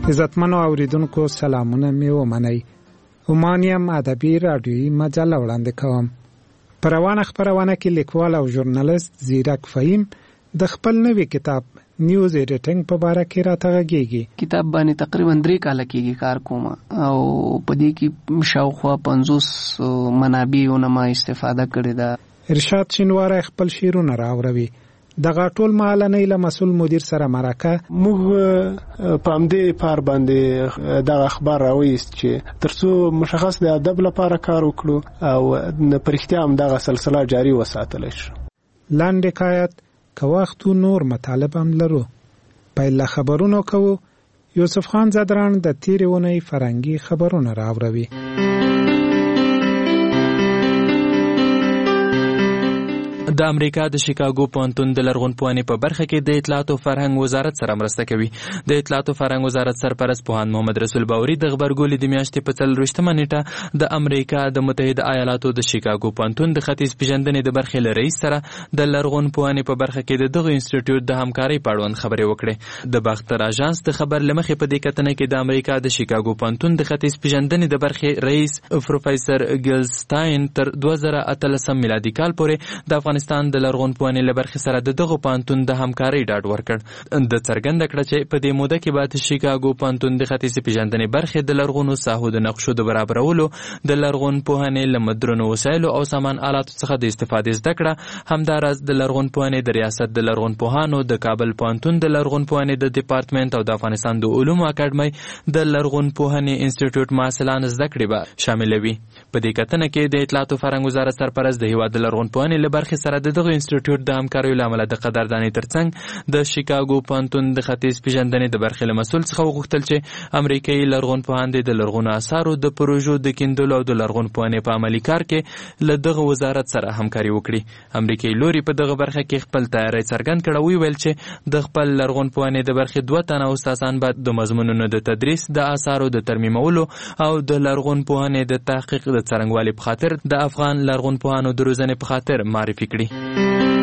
عزتمنو اوریدونکو سلامونه می ومنئ. اومانیم ادبی رادیویی مجله وړاندې کوم. په روانه خپرونه کې لیکوال او ژورنالیست زیرک فهیم د خپل نوي کتاب نیوز ایډیټینګ په باره کې راته غږیږي. کتاب باندې تقریبا 3 کاله کېږي کار کوم او په دې کې شاوخوا 50 منابعونو ما استفاده کړې ده. ارشاد شینواری خپل شعرونه راوړوي. دغه ټول مهالنۍ له مسؤل مدیر سره مرکه موږ په همدې پار باندې دغه اخبار راوېست چې ترڅو مشخص د ادب لپاره کار وکړو او په رښتیا هم دغه سلسله جاري وساتلی شو. لاندې حکایت که وخت نور مطالب هم لرو. پیل خبرونو کوو. یوسف خان زدران د تیرې اونۍ فرهنګي خبرونه راوړوي. د امریکا د شیکاګو پوهنتون د لرغونپوهنې په برخه کې د اطلاعات او فرهنګ وزارت سره مرسته کوي. د اطلاعات او فرهنګ وزارت سرپرست پوهاند محمد رسول باوري د غبرګولي د میاشتې په 24مه نیټه د امریکا د متحده ایالاتو د شیکاګو پوهنتون د ختیځ پیژندنې د برخې له رئیس سره د لرغونپوهنې په برخه کې دغه انسټیټیوټ د همکارۍ په اړوند خبرې وکړې. د باختر اژانس د خبر لمخې په دې کتنه کې د امریکا د شیکاګو پوهنتون د ختیځ پیژندنې د برخې رئیس پروفیسور ګیلستاین تر 2013 میلادي کال پورې د افغانستان د لرغونپوهنې له برخې سره دغه پوهنتون د همکارۍ ډاډ ورکړ. د څرګنده کړه چې په دې موده کې به شیکاګو پوهنتون د ختیځ پیژندنې برخې د لرغونو ساحو د نقشو د برابرولو، د لرغونپوهنې له مدرنو وسایلو او سامان آلاتو څخه د استفادې زده کړه، همداراز د لرغونپوهنې د ریاست د لرغونپوهانو، د کابل پوهنتون د لرغونپوهنې د ډپارټمنټ او د افغانستان د علومو اکاډمۍ د لرغونپوهنې انسټیټیوټ محصلان زده کړې به شاملوي. په دې کتنه کې د اطلاعات او فرهنګ وزارت سرپرست د هیواد د لرغونپوهنې له برخې سره دغه انسټیټیوټ د همکاریو له امله د قدردانۍ ترڅنګ د شیکاګو پوهنتون د ختیځ پیژندنې د برخې له مسؤل څخه وغوښتل چې امریکایي لرغونپوهان د لرغونو آثارو د پروژو د کیندلو او د لرغونپوهنې په عملي کار کې له دغه وزارت سره همکاري وکړي. امریکایي لوري په دغه برخه کې خپل تیاری څرګند کړ او ویل چې د خپل لرغونپوهنې د برخې 2 تنه استادان به د مضمونونو د تدریس، د آثارو د ترمیمولو او د لرغونپوهنې د تحقیق د څرنګوالي په خاطر د افغان لرغونپوهانو د روزنې په خاطر معرفي کړي.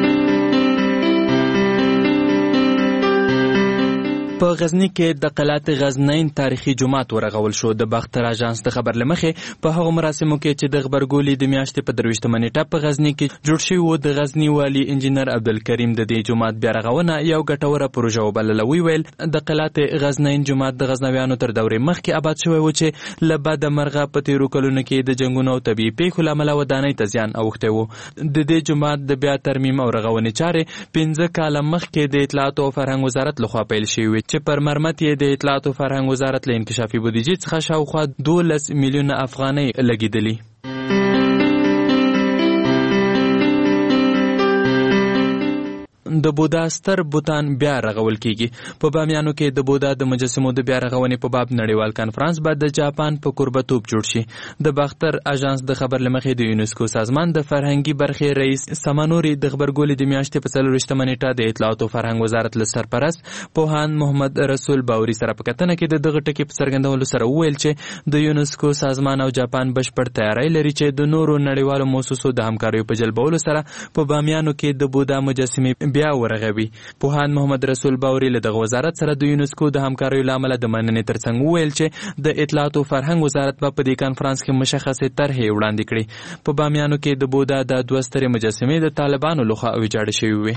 په غزنی کې د قلعت غزنین تاریخي جومات ورغول شو. د باختر اژانس د خبر لمخې په هغه مراسمو کې چې د غبرګولي د میاشتې په 23مه نیټه په غزنی کې جوړ شوی و، د غزنی والی انجینر عبدالکریم د دې جومات بیا رغونه یو ګټوره پروژه وبلله. ویل د قلعت غزنین جومات د غزنویانو تر دورې مخکې آباد شوی و چې له بده مرغه په تیرو کلونو کې د جنګونو او طبیعي پیښو له امله ودانۍ ته زیان اوښتی و. د دې جومات د بیا ترمیم او رغونې چارې 15 کاله مخکې د اطلاعات او فرهنګ وزارت لخوا پیل شوې چې پر مرمت یې د اطلاعات او فرهنګ وزارت له انکشافي بودیجې څخه شاوخوا 12 میلیونه افغانۍ لګېدلي. د بودا ستر بوتان بیا رغول کیږي. په بامیانو کې د بودا د مجسمو د بیا رغونې په باب نړیوال کانفرنس به د جاپان په کوربتوب جوړ شي. د باختر اژانس د خبر لمخې د یونسکو سازمان د فرهنګي برخې رئیس سمانوري د خبرګولي د میاشتې په 24مه نیټه د اطلاعات او فرهنګ وزارت له سرپرست پوهاند محمد رسول باوري سره په کتنه کې دغه ټکي په څرګندولو سره وویل چې د یونسکو سازمان او جاپان بشپړ تیاری لري چې د نورو نړیوالو مؤسسو د همکاریو په جلبولو سره په بامیانو کې د بودا مجسمې بیا ورغوي. پوهاند محمد رسول باوري له دغه وزارت سره د یونسکو د همکاریو له امله د مننې ترڅنګ وویل چې د اطلاعات او فرهنګ وزارت په دې کانفرنس کې مشخصې طرحې وړاندې کړي. په بامیانو کې د بودا د 2 سترې مجسمې د طالبانو لخوا ویجاړې شوې وې.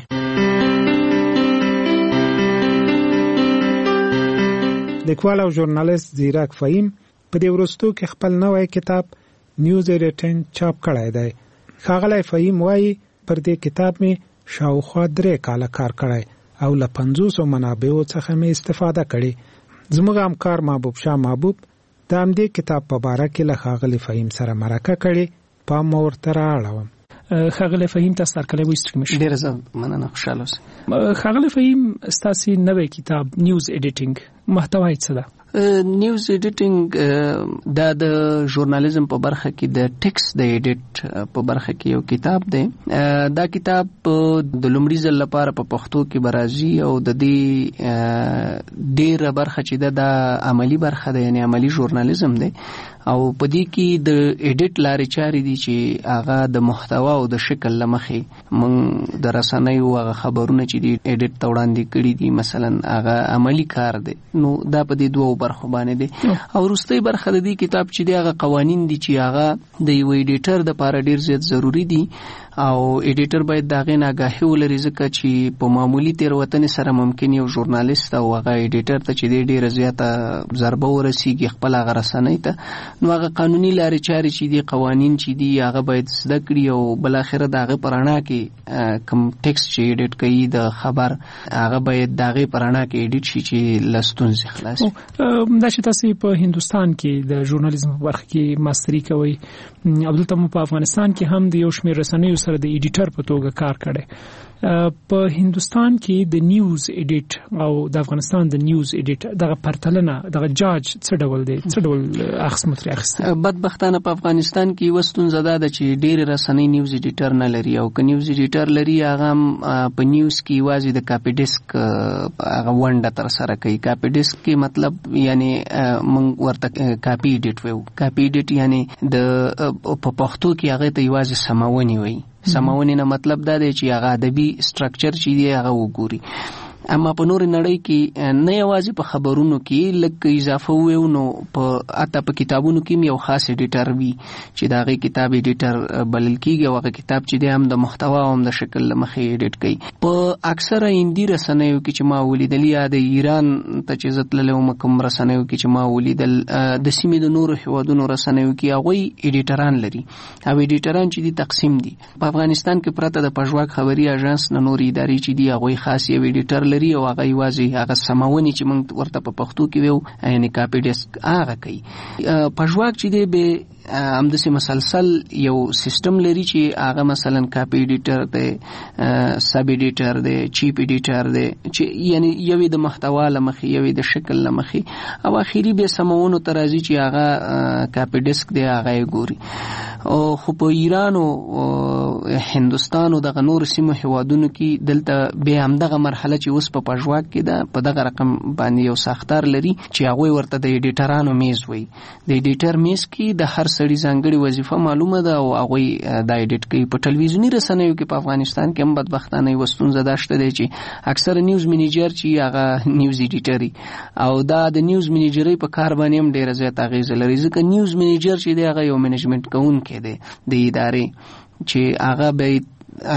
لیکوال او ژورنالیست زیرک فهیم په دې وروستو کې خپل نوی کتاب نیوز ایډیټینګ چاپ کړی دی. ښاغلی فهیم وایي پر دې کتاب می شاوخوا 3 کاله کار کړی او له 500 منابعو څخه می استفاده کړې. زموږ همکار محبوب شاه محبوب د همدې کتاب په باره کې له ښاغلي فهیم سره مرکه کړې. پام مو ورته رااړوم. ښاغلی فهیم تاسو سرکلی وایست کوم شي؟ ډېر زه مننه، خوشاله اوسئ. ښاغلی فهیم ستاسو نوی کتاب نیوز ایډیټینګ محتوا یې څه ده؟ نیوز ایډیټینګ دا د ژورنالیزم په برخه کې د ټیکس د ایډیټ په برخه کې یو کتاب دی. دا کتاب د لومړي ځل لپاره په پښتو کې برازي او د دې ډېره برخه چې د عملی برخه ده، یعنی عملی ژورنالیزم دی او په دې کې د ایډیټ لارې چارې دي چې هغه د محتوا او د شکل لمخې موږ د رسنیو هغه خبرونه چې دي ایډیټ ته وړاندې کړي دي مثلا هغه عملی کار دی. نو دا په دې دوه برخو باندې دي. او وروستۍ برخه د دې کتاب چې دی هغه قوانین دي چې هغه د یو ایډیټر د لپاره ډیر زیات ضروری دي او ایډیټر باید دغه ناګاهي ولري ځکه چې په معمولی تیروتنې سره ممکن یو ژورنالیست او هغه ایډیټر ته چې ډیره زیاته ضربه ورسیږي خپل هغه رسنۍ ته نو هغه قانوني لارې چارې چې دي قوانین چې دي هغه باید زده کړي او بل اخر دغه پرانا کې کم ټیکست چې ایډیټ کوي د خبر هغه باید دغه پرانا کې ایډیټ شي چې لستون ځي خلاص. دا چې تاسو په هندستان کې د ژورنالیزم په برخه کې ماستری کوي عبدالله په افغانستان کې هم د یو شمېر رسنیو سره د ایډیټر په توګه کار کړي. په هندستان کې د نیوز ایډیټ او د افغانستان د نیوز ایډیټ دغه پرتلنه دغه جاج څه ډول دی څه ډول اخصمت اخیسته؟ بدبختانه په افغانستان کې وستون زده ده چې ډېر رسنۍ نیوز ایډیټر نه لري او که نیوز ایډیټر لري هغه په نیوز کې واځي د کاپی ډیسک هغه ونډه تر سره کوي. کاپی ډیسک کې مطلب یعنی موږ ورته کاپی ایډیټ وایو. کاپی ایډیټ یعنی د په پښتو کې هغه ته یوازې سماونی وایي. سماونی نه مطلب دا دی چې هغه ادبي سټرکچر چې دی هغه وګوري. اما په نور نړۍ کې نه یوازې په خبرونو کې لکه اضافه وو نو په کتابونو کې یو خاص ایډیټر وي چې دا غي کتاب ایډیټر بلل کیږي او هغه کتاب چې د هم د محتوا او د شکل لمخې ایډیټ کوي. په اکثره هندي رسنیو کې چې ما ولیدل یا د ایران ته چې زتللو مکم رسنیو کې چې ما ولیدل د سیمې د نورو هیوادونو رسنیو کې هغه ایډیټران لري او ایډیټران چې دي تقسیم دي. په افغانستان کې پرته د پژواک خبري اژانس نه نور ادارې چې دي هغه خاص یو ایډیټر لري او هغه یوازې هغه سماونی چې موږ ورته په پښتو کې ویو یعنی کاپی ډیسک هغه کوي. پژواک چې دی به همداسې مسلسل یو سیستم لري چې هغه مثلا کاپی ایډیټر دی سب ایډیټر دی چیپ ایډیټر دی چې یعنی یوې د محتوا لمخې یوې د شکل لمخې او اخیری به سمونو ترازی چې هغه کاپی ډیسک دی هغه ګوري. او خو په ایران او هندستان او دغه نور سیمو هیوادونو کې دلته به همدغه مرحله چې اوس په پژواک کې ده په دغه رقم باندې یو ساختار لري چې هغه ورته د ایډیټرانو میز وایي. د ایډیټر میز کې د هر سړي ځانګړي وظیفه معلومه ده او هغه دا ایډیټ کوي. په ټلویزیونی رسنیو کې په افغانستان کې هم بدبختانه وستون زده شته دی چې اکثر نیوز منیجر چې هغه نیوز ایډیټري او دا د نیوز منیجري په کار باندې هم ډیره زیات اغیز لري ځکه نیوز منیجر چې دی هغه یو منیجمنت کوونکی دی د ادارې چې هغه به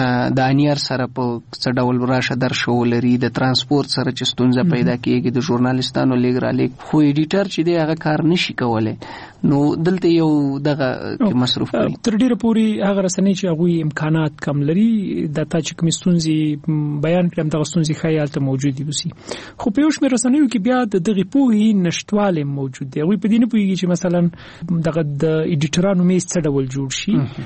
د انیر سره په څه ډول راشه درشو لري د ترانسپورت سره چې ستونزه پیدا کیږي د ژورنالیستانو لیګ را لیک خو ایډیټر چې دی هغه کار نشي کولای نو دلته یو دغه مصرف کوي. تر ډیره پوري هغه رسنۍ چې هغه امکانات کم لري د تا چې کوم ستونزې بیان کړم دغه ستونزې خیال ته موجود دي خو په یو شمېر رسنیو کې بیا د دغه پوهې نشټواله موجود دی. وي په دې نه پوهیږي چې مثلا دغه د ایډیټرانو میز څه ډول جوړ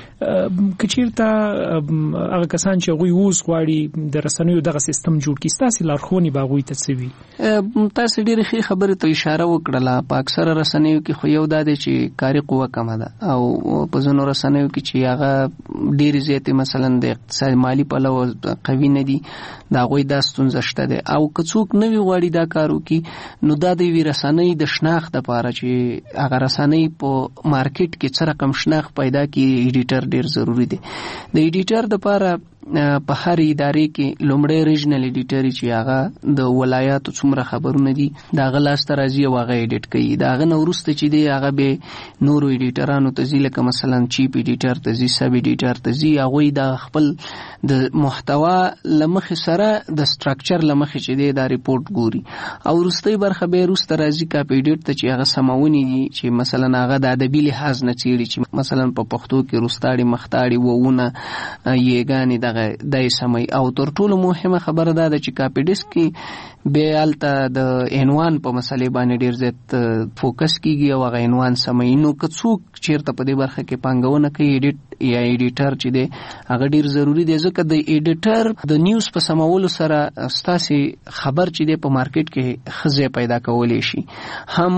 شي کچیرته هغه کسان چې غوي اوس غواړي د رسنیو دغه سیستم جوړ کړي تاسو لارښوونې باغوي ته څه وی؟ تاسو ډېر ښه خبره ته اشاره وکړه. په اکثره رسنیو کې خو یو د چې کاري قوه کم ده او په ځینو رسنیو کې چې هغه ډېر زیات مثلا د اقتصاد مالی پلوه قوي نه دي دا غوي د ستونزه شته ده او که څوک نوی غواړي دا کار وکړي نو دا د وی رسنۍ د شناخت لپاره چې هغه رسنۍ په مارکیټ کې څه رقم شناخت پیدا کړي ایډیټر ډېر ضروری دی. د ایډیټر د په هر ادارې کې لومړی ریجنل ایډیټر چې هغه د ولایاتو څومره خبرونه دي دا غلاس ترازی او هغه ایډیټ کوي. دا غنه ورسته چې دی هغه به نورو ایډیټرانو ته ځي لکه مثلا چیپ ایډیټر ته ځي سب ایډیټر ته ځي هغه دا خپل د محتوا لمخ سره د سټرکچر لمخ چې دی دا ریپورت ګوري او ورسته برخه به ورسته راځي کاپی ایډیټ ته چې هغه سماونی دي چې مثلا هغه د ادبي لحاظ نه چیري چې مثلا په پښتو کې رستاړي مختاړي وونه یېګانی دای سمي او تر ټولو مهمه خبره ده چې کاپی ډیسک کې به الته د عنوان په مسلې باندې ډیر زیات فوکس کیږي او هغه عنوان سمي نو که څوک چیرته په دې برخه کې پانګونه کوي ایډیټ یا ایډیټر چې دی هغه ډیر ضروری دی ځکه د ایډیټر د نیوز په سمولو سره ستاسي خبر چې دی په مارکیټ کې خزه پیدا کولای شي هم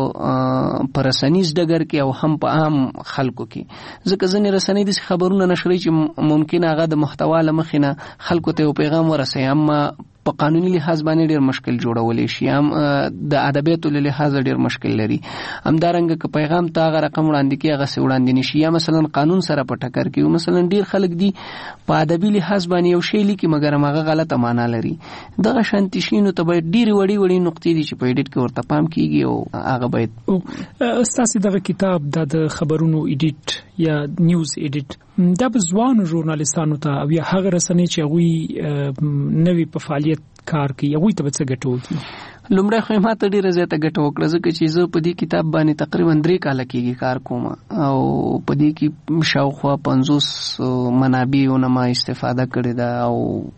په رسنیز ډګر کې او هم په عام خلکو کې ځکه ځینې رسنۍ د خبرونه نشري چې ممکن هغه د محتوا لمخینه خلکو ته یو پیغام ورسوي اما په قانوني لحاظ باندې ډیر مشکل جوړولې شي، هم د ادبیاتو له لحاظ ډیر مشکل لري. همدارنګه که پیغام ته هغه رقم وړاندې کې هغه سه وړاندې نشي، یا مثلا قانون سره په ټکر کې، مثلا ډیر خلک دي په ادبي لحاظ باندې یو شی لیکي مګر هغه غلطه معنا لري. دغه شانتي شینو ته باید ډیر وړي نقطې دي چې په ایډیټ کې ورته پام کیږي او هغه باید استاسي دغه کتاب د خبرونو ایډیټ یا نیوز ایډیټ دا به ځوانو ژورنالیستانو ته او یا هغه رسنۍ چې هغوی نوی په فعالیت کار کوي هغوی ته به څه ګټه وکړي؟ لومړی خو ما ته ډیره زیاته ګټه وکړه، ځکه چې زه په دې کتاب باندې تقریبا 3 کاله کېږي کار کوم او په دې کې شاوخوا 50 منابعونه ما استفاده کړې ده. او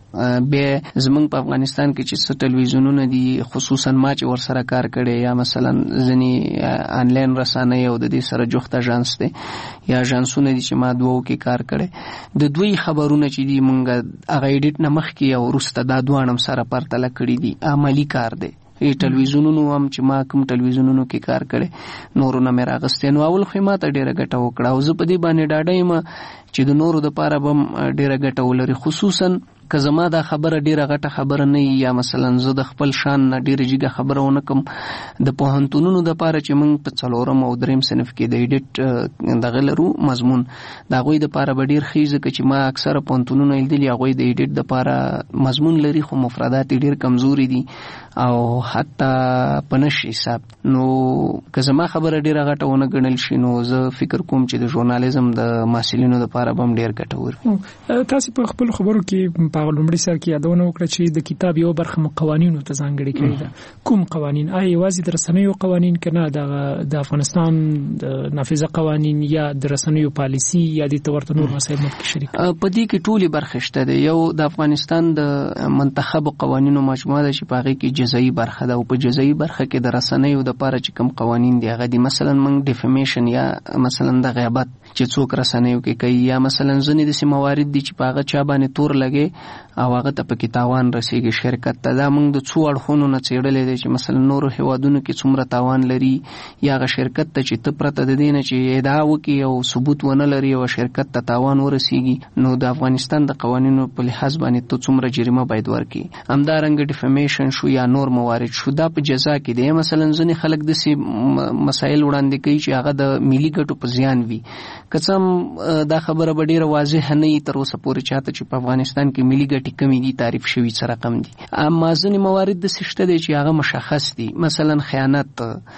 بیا زمونږ په افغانستان کې چې څه ټلویزیونونه دي، خصوصا ما چې ورسره کار کړی، یا مثلا ځینې آنلاین رسانۍ او د دې سره جوخت اژانس دی یا اژانسونه دي چې ما دوو کې کار کړی، د دوی خبرونه چې دي مونږ هغه ایډیټ نه مخکې او وروسته دا دوانم سره پرتله کړي دي. عملی کار دی. ټلویزیونونو هم چې ما کوم ټلویزیونونو کې کار کړی نورو نه مې راغستې، نو اول خو ما ته ډېره ګټه وکړه او زه په دې باندې ډاډه یم چې د نورو دپاره به هم ډېره ګټه ولري، خصوصا که زما دا خبره ډیره غټه خبره نه یا مثلا زه د خپل شان نه ډیره جګه خبره ونه کوم. د پوهنتونونو د پاره چې موږ په 4م او 3م صنف کې د ایډیټ دغه لرو مضمون دا غوي د پاره ډیر خیزه چې ما اکثره پوهنتونونو لیدلي غوي د ایډیټ د پاره مضمون لري خو مفردات ډیر کمزوري دي او حتی په نشي حساب. نو که زما خبره ډیره غټه ونه ګڼل شي نو زه فکر کوم چې د ژورنالیزم د محصلینو لپاره به ډیر ګټور وي. تاسو په خپل خبرو کې په لومړي سر کې یادونه وکړه چې د کتاب یو برخه قوانینو ته ځانګړې کړې ده. کوم قوانین؟ آیا یوازې د رسنیو قوانین کنه د افغانستان د نافذه قوانین یا د رسنیو پالیسی یا د تورته نور مسایل مت کې شریک؟ په دې کې ټولي برخه شته ده. یو د افغانستان د منتخب قوانینو مجموعه ده چې په هغه کې جزئی برخه ده او په جزئی برخه کې د رسنیو د لپاره چې کوم قوانین دي هغه دي مثلا موږ ډیفیمیشن یا مثلا د غیبت چې څوک رسنیو کې کوي یا مثلا ځنې د موارد دي چې په هغه چا باندې تور لګي او هغه ته پکې تاوان رسیږي شرکت ته. دا موږ د څو اړخونو نه څېړلې دي چې مثلا نورو هیوادونو کې څومره تاوان لري یا هغه شرکت ته چې ته پرته د دې نه چې ادعا وکړي او ثبوت ونه لري او شرکت ته تاوان ورسیږي نو د افغانستان د قوانینو په لحاظ باندې ته څومره جریمه باید ورکړي. همدارنګه ډیفیمیشن شو یا نور موارد شو دا په جزا کې دي. مثلا ځینې خلک داسې مسایل وړاندې کوي چې هغه د ملي ګټو په زیان وي. که څه دا خبره به ډیره واضح نه وي تر اوسه پورې چاته چې په افغانستان کې ملي ګټې کمې دي تعریف شوي څه رقم دي. اما ځینې موارد داسې شته دي چې هغه مشخص دي. مثلا خیانت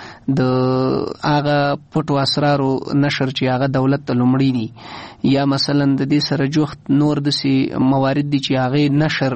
د هغه پټو اسرارو نشر چې هغه دولت ته لومړی دي یا مثلا د دې سره جوخت نور داسې موارد دي چې هغه نشر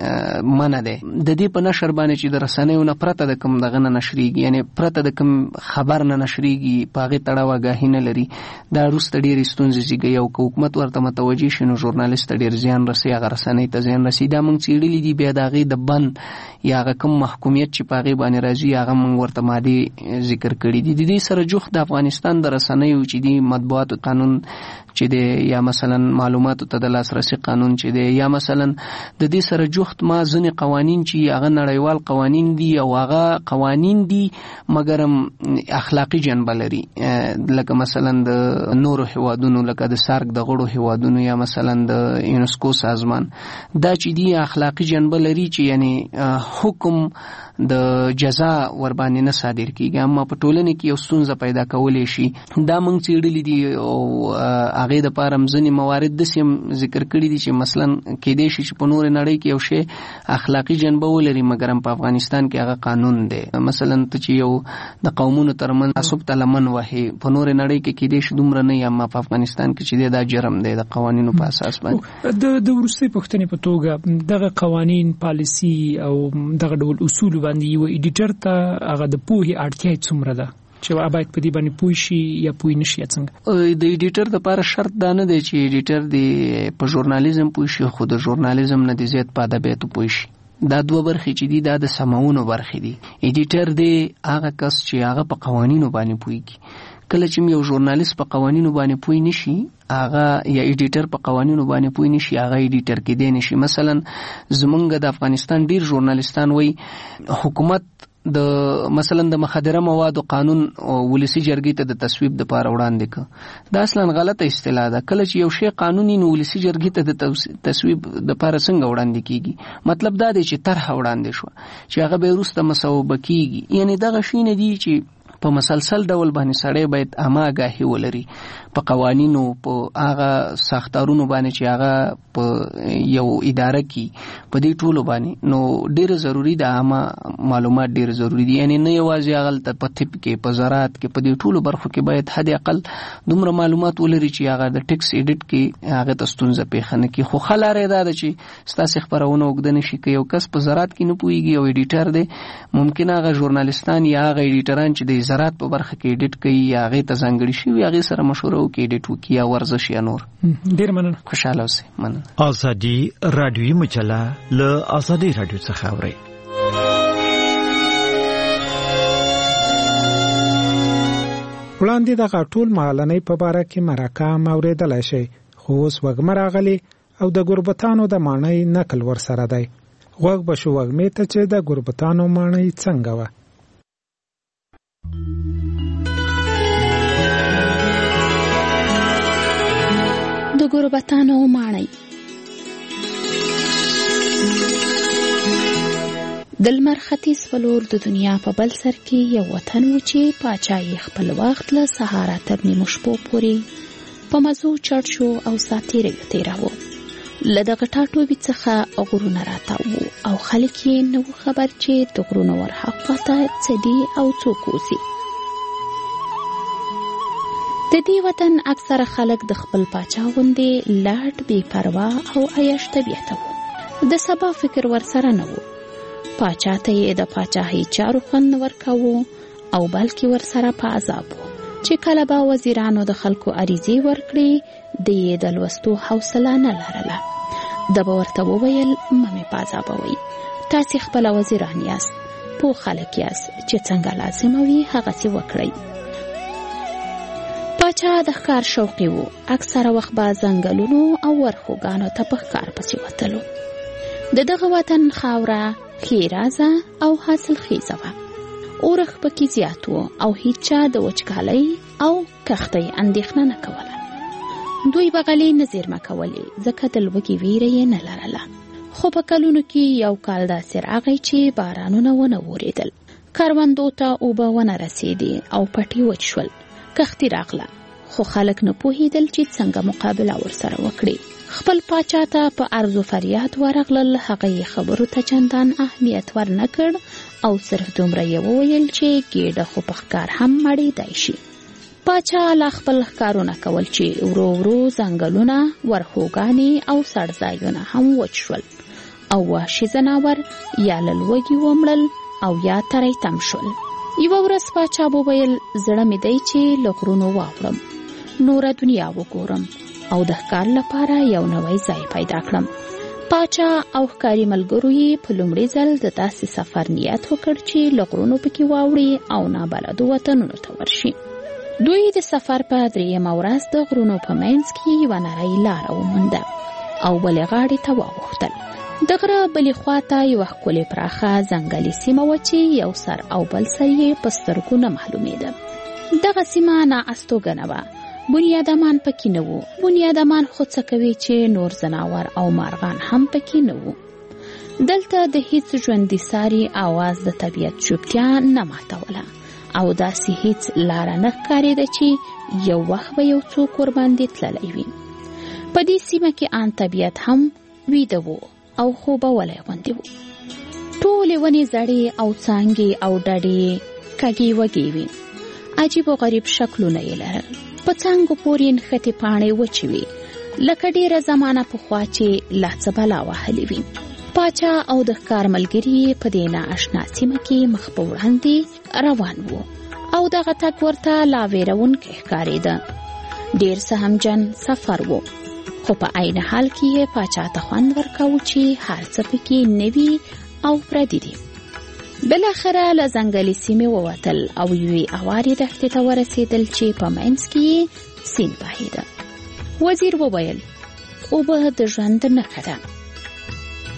منع ده. د دې په نشر باندې چې د رسنیو نه پرته د کوم دغه نه نشریږي یعنی پرته د کوم خبر نه نشریږي په هغې تړاو آګاهي نه لري دا وروسته ډېرې ستونزې زیږوي او که حکومت ورته متوجه شي نو ژورنالیست ته ډېر زیان رسي هغه رسنۍ ته زیان رسي. دا موږ څېړلي دي. بیا د هغې د بند یا هغه کوم محکومیت چې په هغې باندې راځي هغه موږ ورته مادې ذکر کړي دي. د دې سره جوخت د افغانستان د رسنیو چې دي مطبوعاتو قانون چې دی یا مثلا معلوماتو ته د لاسرسي قانون چې دی یا مثلا د دې سره جوخت ما ځینې قوانین چې هغه نړیوال قوانین دي او هغه قوانین دي مګرم اخلاقی جنبه لري لکه مثلا د نورو هیوادونو لکه د سارک د غړو هیوادونو یا مثلا د یونسکو سازمان دا چې دي اخلاقی جنبه لري چې یعنی حکم د جزا ور باندې نه صادر کیږي اما په ټولنه کې یو ستونزه پیدا کولای شي. دا موږ څېړلي دي او هغه د پاره ځینې موارد د سیم ذکر کړی دي چې مثلا کېدای شي چې په نور نړۍ کې یو شی اخلاقی جنبه ولري مګر په افغانستان کې هغه قانون دی. مثلا ته چې یو د قومونو ترمن تعصب تلمن وهي په نور نړۍ کې کېدای شي دومره نه اما په افغانستان کې چې دا جرم دی د قوانینو په اساس باندې. د وروستي پښتنې په توګه دغه قوانین پالیسی او دغه ډول اصول باندې یو ایډیټر ته هغه د پوهې اړتیا څومره ده چې باید په دې باندې پوه شي یا پوه نشي څنګه؟ د ایډیټر لپاره شرط دا نه دی چې ایډیټر دی په ژورنالیزم پوه شي خو د ژورنالیزم نه دی زیات په ادبیاتو پوه شي. دا دوه برخې چې دي دا د سماونو برخې دي. ایډیټر دی هغه کس چې هغه په قوانینو باندې پوهیږي. کله چې یو ژورنالیست په قوانینو باندې پوه نشي هغه یا ایډیټر په قوانینو باندې پوه نشي هغه ایډیټر کېدای نشي. مثلا زمونږ د افغانستان ډیر ژورنالیستان وایي حکومت د مثلا د مخدره موادو قانون ولسی جرګې ته د تصویب د پاره وړاندې ک دا اصلا غلطه اصطلاح ده. کله چې یو شی قانوني نو ولسی جرګې ته د تصویب د پاره څنګه وړاندې کیږي؟ مطلب دا دی چې طرح وړاندې شو چې هغه به وروسته مصوبه کیږي. یعنی دغه شی نه دی چې په مسلسل ډول باندې سړی باید اماګاهي ولري په قوانینو په هغه ساختارونو باندې چې هغه په یو اداره کې په دې ټولو باندې نو ډیر ضروری ده. عامه معلومات ډیر ضروری دي. یعنی نه یوازې هغه په طب کې په زراعت کې په دې ټولو برخو کې باید حد اقل دومره معلومات ولري چې هغه د ټیکس ایډیټ کې هغه ته ستونزه پیښ نه کړي. خو خلاره ده چې ستاسو خبرونه وګدنه شي کې یو کس په زراعت کې نه پويږي او ایډیټر دی ممکن هغه ژورنالیستان یا هغه ایډیټران چې د زراعت په برخه کې ایډیټ کوي یا هغه ته ځانګړي شي هغه سره مشوره وکړي ایډیټ وکړي یا ورزش یا نور. ډیر مننه. خوشاله اوسئ. مننه. ازادي رادیوي مجله له ازادي رادیو څخه اورئ. وړاندې د ټول مالنۍ په باره کې مرکه اوریدلای شي خو اوس وګمه راغلي او د ګوربتانو د معنی نقل ورسره دی. غوږ به شو وګمې ته چې د ګوربتانو معنی څنګه و. د ګوربتانو معنی. د لمر ختیځ په لور د دنیا په بل سر کې یو وطن و چې پاچاهي خپل وخت له سهاره تر نیمو شپو پورې په مزو چړ شو او ساتیره تیراوه. له دغه ټاټوبي څخه غرونه راتاوه او خلک یې نو خبر چې د غرونو ورهاخوا څه دي او څوک اوسي. د دې وطن اکثره خلک د خپل پاچا غوندې لاټ بې پروا او عیش طبیعته وو. د سبا فکر ورسره نه وو. پاچا ته یې د پاچاهۍ چارو خوند ورکاوه او بلکې ورسره په عذاب وو چې کله به وزیرانو د خلکو عریضې ورکړي د یې د لوستو حوصله نه لرله. د به ورته وویل مه مې په عذابوئ، تاسې خپله وزیران یاست، پوه خلک یاست چې څنګه لازمه وي هغسې وکړئ. پاچا د ښکار شوقي وو. اکثره وخت به ځنګلونو او ورخوګانو ته په ښکار پسې وتلو. د دغه وطن خاوره ښېرازه او حاصل خیزه وه. اورښت پکې زیات و او هیچا د وچکالۍ او کښتۍ اندېښنه نه کوله. دوی بغلې نه زیرمه کولې ځکه د لوږې ویره یې نه لرله. خو په کلونو کې یو کال داسې راغی چې بارانونه ونه ورېدل. کروندو ته اوبه ونه رسېدې او پټي وچ شول. کښتۍ راغله خو خلک نه پوهېدل چې څنګه مقابله ورسره وکړي. خپل پاچا ته په عرض و فریاد ورغلل. هغه یې خبرو ته چندان اهمیت ور نه کړ او صرف دومره یې وویل چې ګېډه خو په ښکار هم مړېدای شي. پاچا لا خپل ښکارونه کول چې ورو ورو ځنګلونه، ورخوګانې او سړځایونه هم وچ شول او وحشي ځناور یا له لوږې ومړل او یا تری تم شول. یوه ورځ پاچا وویل زړه مې دی چې له غرونو واوړم، نوره دنیا وګورم او د ښکار لپاره یو نوی ځای پیدا کړم. پاچا او ښکاري ملګرو یې په لومړي ځل د داسې سفر نیت وکړ چې له غرونو پکې واوړي او نابلدو وطنونو ته ورشي. دوی د سفر په 3مه ورځ د غرونو په منځ کې یوه نرۍ لاره ومونده او بلې غاړې ته واوښتل. د غره بلې خواته یوه ښکلې پراخه ځنګلي سیمه وه چې یو سر او بل سر یې په سترګو نه معلومېده. دغه سیمه نااستوګنه وه. بنیادمان پکې نه وو. بنیادمان خو څه کوي چې نور ځناور او مارغان هم پکې نه وو. دلته د هیڅ ژوندي ساري آواز د طبیعت چوپتیا نه ماتوله او داسې هیڅ لاره نه ښکارېده چې یو وخت به یو څوک ورباندې تللی وي. په دې سیمه کې ان طبیعت هم ویده وو او خوبه ولی غوندې وو. ټولې ونې زړې او څانګې او ډډې کږې وږې وې. عجیب و غریب شکلونه یې لرل. په څانګو پورې نښتې پاڼې وچې وې لکه ډېره زمانه پخوا چې لا څه بلا وهلې وي. پاچا او د ښکار ملګري په دې نااشنا سیمه کې مخ په وړاندې روان وو او دغه تګ ورته لا ویرونکی ښکارېده. ډېر څه همجن سفر وو خو په عین حال کې یې پاچا ته خوند ورکاوه چې هر څه پکې نوي او پردي دي. بالاخره له ځنګلي سیمې ووتل او یوې هوارې دښتې ته ورسېدل چې په منځ کې یې سیند بهېده. وزیر وویل اوبه د ژوند نښه ده. پاچا او ښکاري ملګرو یې په دې نااشنا سیمه کې ډېر ستړي شول. د ښکار ملګري یې په ځان باور درلود. هغوی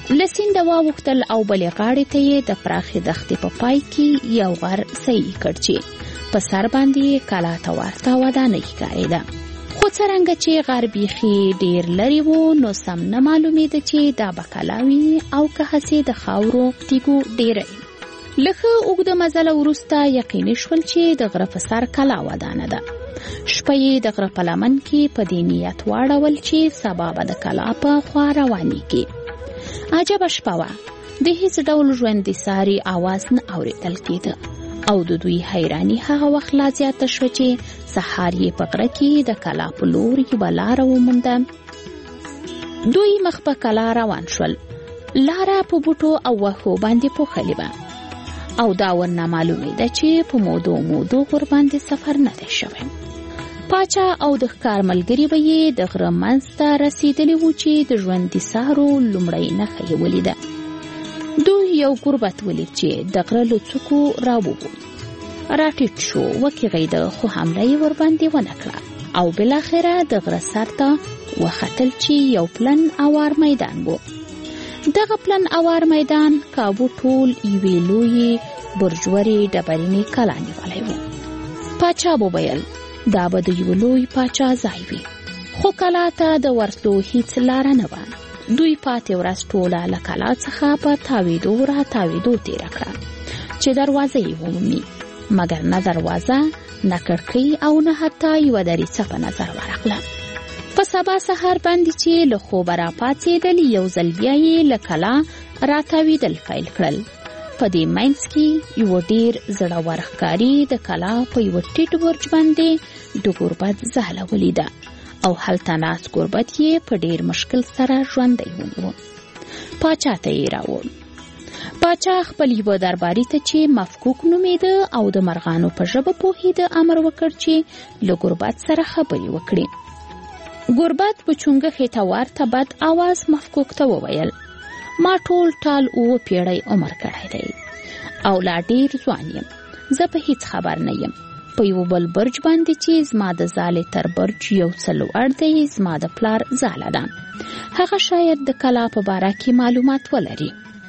له سینده واوښتل او بلې غاړې ته یې د پراخې دښتې په پای کې یو غر صحیح کړ چې په سر باندې کلا ته ورته ودانۍ ښکارېده. خو څرنګه چې غر بیخي ډېر لرې و نو سم نه معلومېده چې دا به کلا وي او که هسې د خاورو تیږو ډېری. له ښه اوږده مزله وروسته یقیني شول چې د غره په سر کلا ودانه ده. شپه یې د غره په لمن کې په دې نیت واړول چې سبا به د کلا په خوا روانېږي. عجبه شپه وه. د هیڅ ډول ژوندي ساري آواز نه اورېدل کېده او د دوی حیراني هغه وخت لا زیاته شوه چې سهار یې په غره کې د کلا په لور یوه لاره ومونده. دوی مخ په کلا روان شول. لاره په بوټو او وښو باندې پوښلې وه او دا ورنه معلومېده چې په مودو ورباندې سفر نه دی شوی. پاچا او د ښکار ملګري به یې د غره منځ ته رسېدلي وو چې د ژوندي سارو لومړۍ نښه یې ولیده. دوی یو ګوربت ولید چې د غره له څوکو راووت. راټیټ شو، وکیغېده، خو حمله یې ورباندې ونه کړه او بالاخره د غره سر ته وختل چې یو پلن اوار میدان و. دغه پلن اوار میدان کابو ټول یوې لویې برجورې ډبرینې کلا نیولی و. پاچا وویل دا به د یو لوی پاچا ځای وي، خو کلا ته د ورتلو هیڅ لاره نه وه. دوی پاتې ورځ ټوله له کلا څخه په تاویدو تېره کړه چې دروازه یې ومومي، مګر نه دروازه، نه کړکۍ او نه حتی یوه دریڅه په نظر ورغله. په سبا سهار باندې چې له خوبه راپاڅېدل یو ځل بیا یې له کلا راتاویدل پیل کړل. په دې منځ کې یو ډېر زړور ښکاري د کلا په یو ټیټ برج باندې د ګوربت زهله ولیده او هلته ناست ګوربت یې په ډېر مشکل سره ژوندی ونیو. پاچا ته یې راوړ. پاچا خپل یوه درباري ته چې مفکوک نومېده او د مرغانو په ژبه پوهېده امر وکړ چې له ګوربت سره خبرې وکړي. ګوربت په چونګښې ته ورته بد آواز مفکوک ته وویل ما ټول ټال 7 پیړۍ عمر کړی دی او لا ډېر ځوان یم. زه په هیڅ خبر نه یم. په یو بل برج باندې چې زما د ځالې تر برج یو څه لوړ دی زما د پلار ځاله ده. هغه شاید د کلا په باره کې معلومات ولري.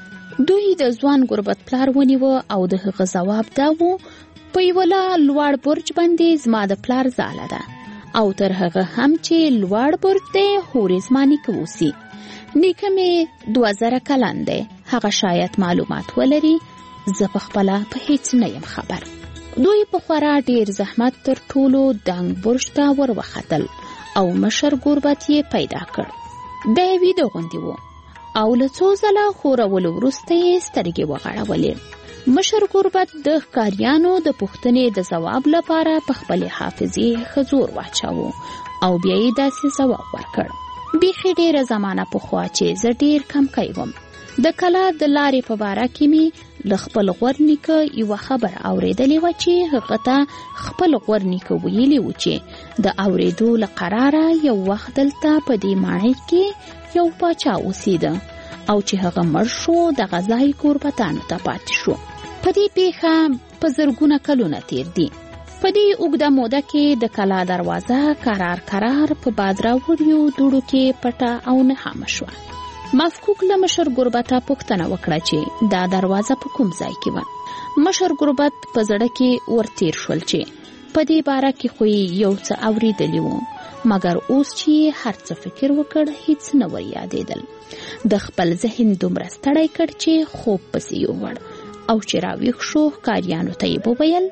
دوی د ځوان ګوربت پلار ونیوه او د هغه ځواب دا و په یو لوړ برج باندې زما د پلار ځاله ده او تر هغه هم چې لوړ برج دی هورې زما نیکه اوسي. نیکه مې 2000 کلن دی. هغه شاید معلومات ولري. زه پخپله په هیڅ نه یم خبر. دوی په خورا ډیر زحمت تر ټولو دنګ برج ته وروختل او مشر ګوربت یې پیدا کړ. دی ویده غوندې و او له څو ځله ښورولو وروسته یې سترګې وغړولې. مشر ګوربت د ښکاریانو د پوښتنې د ځواب لپاره په خپلې حافظې ښه زور واچاوه او بیا یې داسې ځواب ورکړ. بیخي ډېره زمانه پخوا چې زه ډېر کم کوي وم. د کلا د لارې په باره کې مې له خپل غور نیکه یوه خبره اورېدلې وه چې هغه ته خپل غور نیکه ویلي و چې د اورېدو له قراره یو وخت دلته په دې ماڼۍ کې یو پاچا اوسېده او چې هغه مړ شو دغه ځای ګوربتانو ته پاتې شو. په دې پیښه په زرګونه کلونه تېر دي. په دې اوږده موده کې د کلا دروازه کرار په باد راوړیو دوړو کې پټه او نهامه شوه. مفکوک له مشر ګوربته پوښتنه وکړه چې دا دروازه په کوم ځای کې وه. مشر ګوربت په زړه کې ورتیر شول چې په دې باره کې خو یو څه اورېدلی و، مګر اوس چې هر څه فکر وکړ هیڅ نه ور یادېدل. د خپل ذهن دومره ستړی کړ چې خوب پسې یووړ او چې راویښ شو ښکاریانو ته یې وویل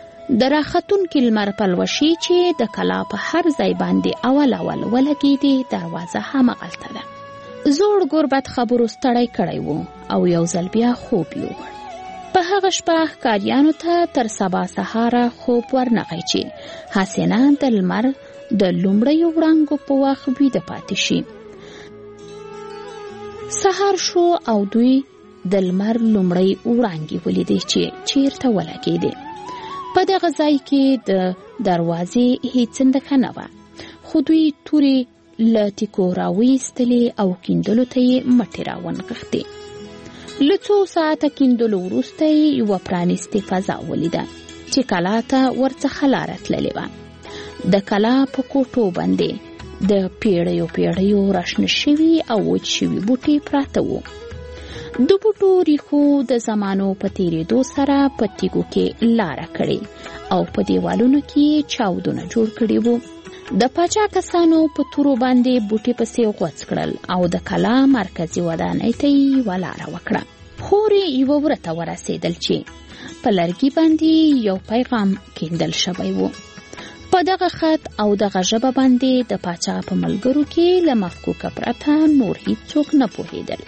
د راختونکي لمر پلوشې چې د کلا په هر ځای باندې اول ولګېدې دروازه همغلته ده. زوړ ګوربت خبرو ستړی کړی و او یو ځل بیا خوب یووړ. په هغه شپه ښکاریانو ته تر سبا سهاره خوب ورنغی چې حسینه د لمر د لومړیو وړانګو په وخت ویده پاتې شي. سهار شو او دوی د لمر لومړی وړانګې ولیدې چې چیرته ولګېدې. په دغه ځای کې د دروازې هیڅ نښه نه وه، خو دوی تورې له تیکو راویستلې او کیندلو ته یې مټې راونغښتې. له څو ساعته کیندلو وروسته یې یوه پرانیستې فضا ولیده چې کلا ته ورڅخه لاره تللې وه. د کلا په کوټو باندې د پیړیو راشنه شوي او وچ شوي بوټي پراته وو. د بوټو ریښو د زمانو په تیریدو سره په تیږو کې لاره کړې او په دیوالونو کې چاودونه جوړ کړي وو. د پاچا کسانو په تورو باندې بوټي پسې غوڅ کړل او د کلا مرکزي ودانۍ ته یې ولاره وکړه. خورې یوه وره ته ورسېدل چې په لرګي باندې یو پیغام کیندل شوی و. په دغه خط او دغه ژبه باندې د پاچا په ملګرو کې له مفکوکه پرته نور هیڅوک نه پوهېدل.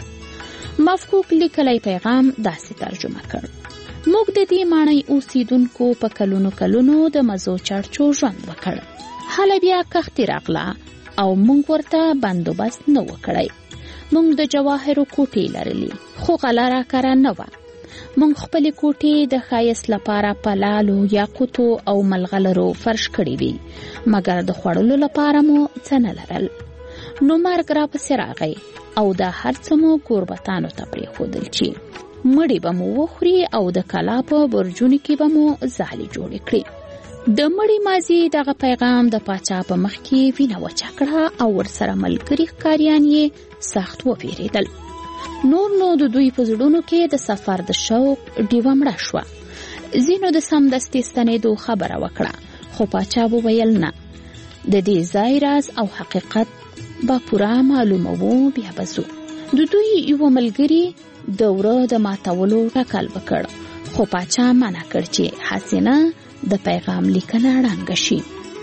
مفکوک لیکلی پیغام داسې ترجمه کړ: موږ د دې ماڼۍ اوسیدونکو په کلونو کلونو د مزو چړچو ژوند وکړ. هله بیا کښتې راغله او موږ ورته بندوبست نه و کړی. موږ د جواهرو کوټې لرلې خو غله راکاره نه وه. موږ خپلې کوټې د ښایست لپاره په لالو، یاقوتو او ملغلرو فرش کړې وي، مګر د خوړلو لپاره مو څه نه لرل. نو مرګ راپسې راغی او دا هر څه مو کوربتانو ته پرېښودل چې مړې به مو وخوري او د کلا په برجونو کې به مو ځالې جوړې کړي. د مړې مازی دغه پیغام د پاچا په مخ کې وینه وچه کړه او ورسره ملګري ښکاریان یې سخت وپیرېدل. نور نو د دوی په زړونو کې د سفر د شوق ډیوه مړه شوه. ځینو د سمدستي ستنېدو خبره وکړه، خو پاچا وویل نه، د دې ځای راز او حقیقت به پوره معلوموو، بیا به ځو. د دوی یو ملګري د وره د ماتولو ټکل وکړ، خو پاچا منع کړ چې حسینه د پیغام لیکنه ړنګه شي.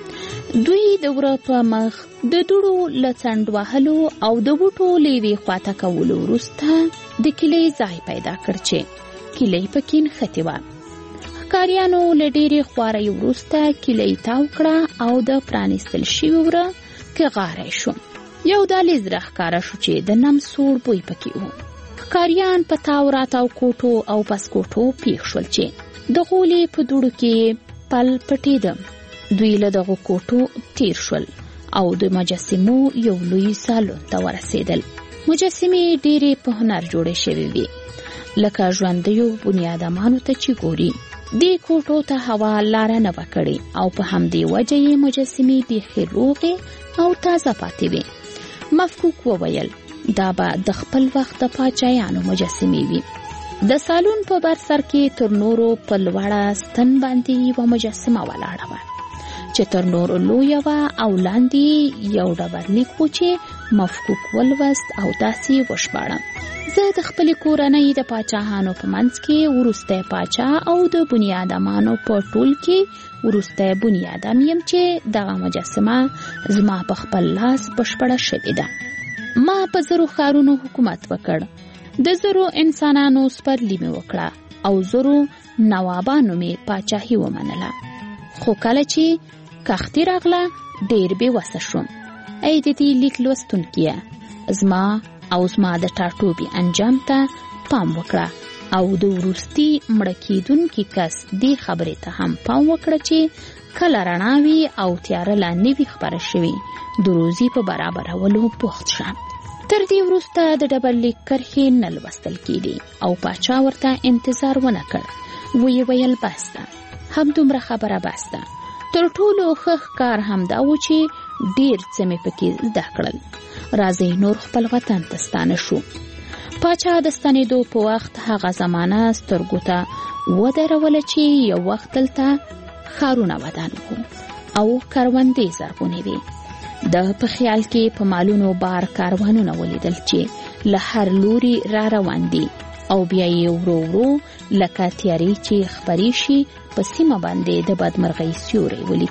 دوی د وره په مخ د دوړو له څنډ وهلو او د بوټو له یوې خواته کولو وروسته د کیلې ځای پیدا کړ چې کیلې پکې نښتې وه. ښکاریانو له ډېرې خوارۍ وروسته کیلې تاو کړه او د پرانیستل شوي وره کغاری شو. یو دهلیز راښکاره شو چې د نم سوړ بوی پکې و. ښکاریان په تاو راتاو کوټو او پسکوټو پیښ شول چې د غولې په دوړو کې پل پټېده. دوی له دغو کوټو تیر شول او د مجسمو یو لوی سالون ته ورسېدل. مجسمې ډېرې په هنر جوړې شوې وې، لکه ژوندیو بنیادمانو ته چې ګوري. دې کوټو ته هوا لاره نه وه کړې او په همدې وجه یې مجسمې بیخي روغې او تازه پاتې وې. مفکوک وویل دا به د خپل وخت د پاچایانو مجسمې وي. د سالون په بر سر کې تر نورو په لوړه ستن باندې یوه مجسمه ولاړه وه چې تر نورو لویه وه او لاندې یو ډبرلیک و چې مفکوک ولوست او داسې وشباړه: زه د خپلې کورنۍ د پاچاهانو په منځ کې وروستی پاچا او د بنیادمانو په ټول کې وروستی بنیادم یم چې دغه مجسمه زما په خپل لاس بشپړه شوې ده. ما په زرو ښارونو حکومت وکړ، د زرو انسانانو سپرلي مې وکړه او زرو نوابانو مې پاچاهي ومنله. خو کله چې کښتې راغله ډېر بې وسه شوم. ای د دې لیک لوستونکیه، زما او زما د ټاټوبي انجام ته پام وکړه او د وروستي مړه کېدونکي کس دې خبرې ته هم پام وکړه چې کله رڼا وي او تیاره لا نه وي خپره شوې، د روزي په برابرولو بوخت شه. تر دې وروسته د ډبرلیک کرښې نه لوستل کېدې او پاچا ورته انتظار ونه کړ. ویې ویل بس ده، همدومره خبره بس ده. تر ټولو ښه ښکار همدا و چې ډېر څه مې پکې زده کړل. راځئ نور خپل وطن ته ستانه شو. پاچا د ستنېدو په وخت هغه زمانه سترګو ته ودروله چې یو وخت دلته ښارونه ودان وو او کروندې زرغونې وې. د په خیال کې په مالونو بار کاروانونه ولیدل چې له هر لوري را روان دي او بیا یې ورو ورو لکه تیارې چې خپرې شي په سیمه باندې د بدمرغۍ سیوری ولید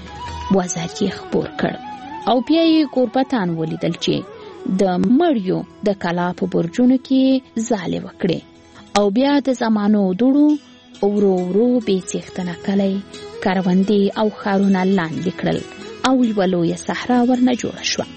چې وزر یې خپور کړ او بیا یې کوربتان ولیدل چې د مړیو د کلا په برجونو کې ځالې وکړې او بیا د زمانو دوړو ورو ورو بې څښتنه کلی، کروندې او ښارونه لاندې کړل او یوه لویه صحرا ورنه جوړه شوه.